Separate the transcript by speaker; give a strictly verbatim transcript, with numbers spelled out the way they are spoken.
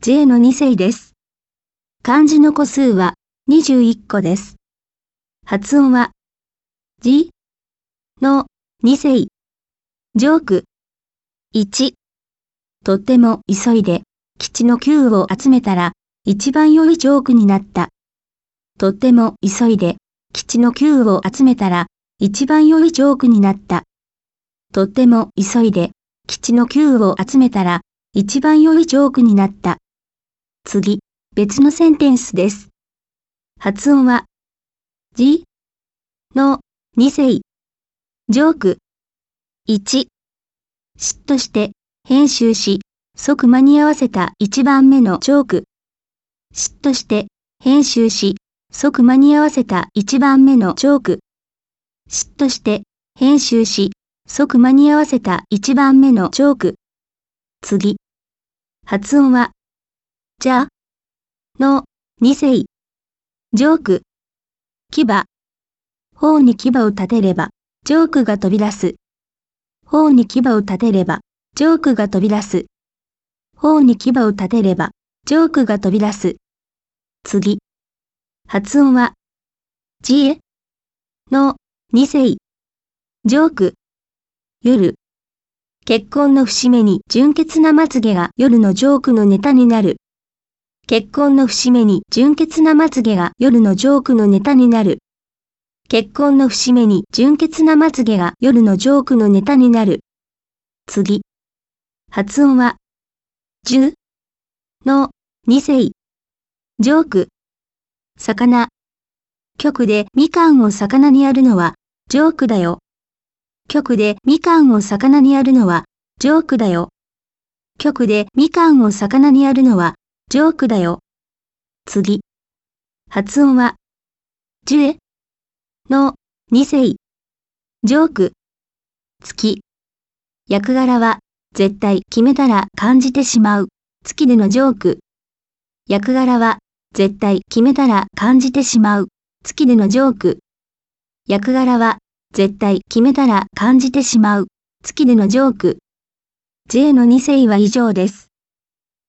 Speaker 1: ジェー のに世です。漢字の個数はにじゅういっこです。発音は、じ、の、に世。ジョーク。いち。とっても急いで、吉のきゅうを集めたら、一番良いジョークになった。とっても急いで、吉のきゅうを集めたら、一番良いジョークになった。とっても急いで、吉のきゅうを集めたら、一番良いジョークになった。次、別のセンテンスです。発音は、じ、の、に世。ジョーク。いち。嫉妬して、編集し、即間に合わせた一番目のジョーク。嫉妬して、編集し、即間に合わせた一番目のジョーク。嫉妬して、編集し、即間に合わせた一番目のジョーク。次。発音は、じゃ、の、に世。ジョーク。牙。頬に牙を立てれば、ジョークが飛び出す。頬に牙を立てれば、ジョークが飛び出す。頬に牙を立てれば、ジョークが飛び出す。次。発音は、じえ、の、に世。ジョーク。夜。結婚の節目に純潔なまつげが夜のジョークのネタになる。結婚の節目に純潔なまつげが夜のジョークのネタになる。結婚の節目に純潔なまつげが夜のジョークのネタになる。次。発音は、じゅ、の、に世。ジョーク。魚。局でみかんを魚にやるのは、ジョークだよ。局でみかんを魚にやるのは、ジョークだよ。局でみかんを魚にやるのは、ジョークだよ。次。発音は、じゅえ、の、に世。ジョーク。月。役柄は、絶対決めたら感じてしまう。月でのジョーク。役柄は、絶対決めたら感じてしまう。月でのジョーク。役柄は、絶対決めたら感じてしまう。月でのジョーク。ジェー のに世は以上です。